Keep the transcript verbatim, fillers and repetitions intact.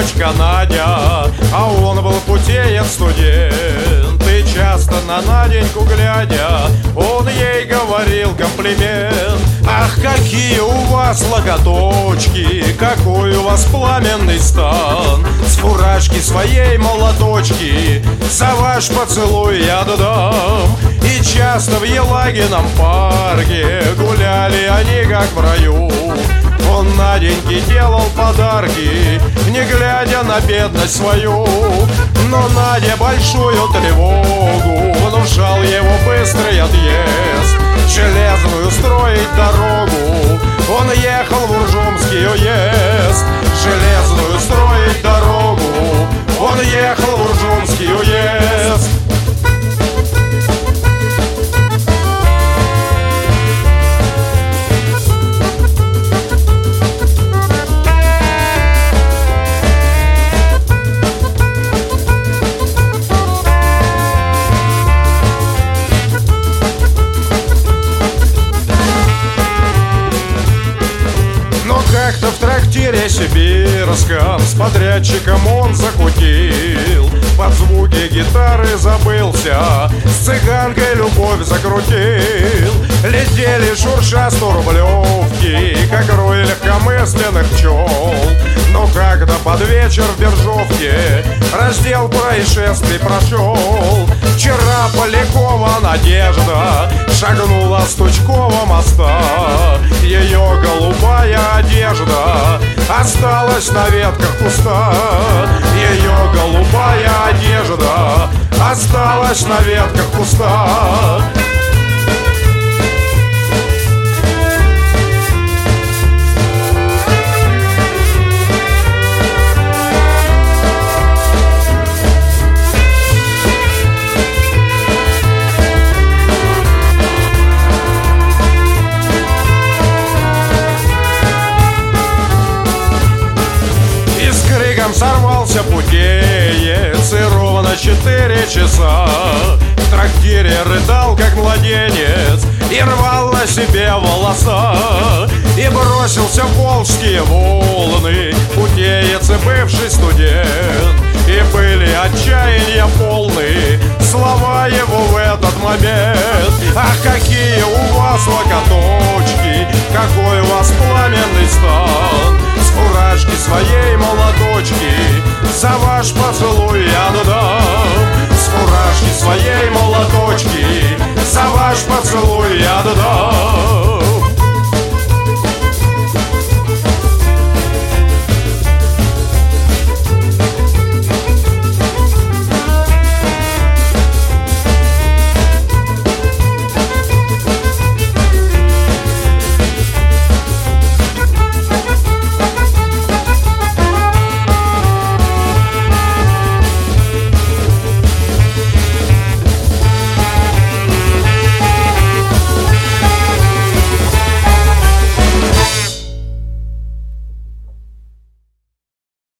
девочка Надя, а он был путеец студент. И часто на Наденьку глядя, он ей говорил комплимент. Ах, какие у вас локоточки, какой у вас пламенный стан. С фуражки своей молоточки за ваш поцелуй я додам. И часто в Елагином парке гуляли они как в раю. Он Наденьке делал подарки, не глядя на бедность свою. Но Надя большую тревогу внушал его быстрый отъезд. Железную строить дорогу, он ехал в Уржумский уезд. Железную строить дорогу, он ехал в Уржумский уезд. Как-то в трактире сибирском с подрядчиком он закутил. Под звуки гитары забылся, с цыганкой любовь закрутил. Летели шурша сторублевки, как рой легкомысленных пчел. Но когда под вечер в Биржовке раздел происшествий прошел, вчера Полякова Надежда шагнула с Тучкова моста. Ее голубая одежда осталась на ветках куста. Ее голубая одежда осталась на ветках куста. Сорвался путеец, и ровно четыре часа в трактире рыдал, как младенец, и рвал на себе волоса. И бросился в волжские волны путеец и бывший студент. И были отчаяния полны слова его в этот момент. Ах, какие у вас локоточки, какой у вас пламенный стан. С фуражки своей молоточки за ваш поцелуй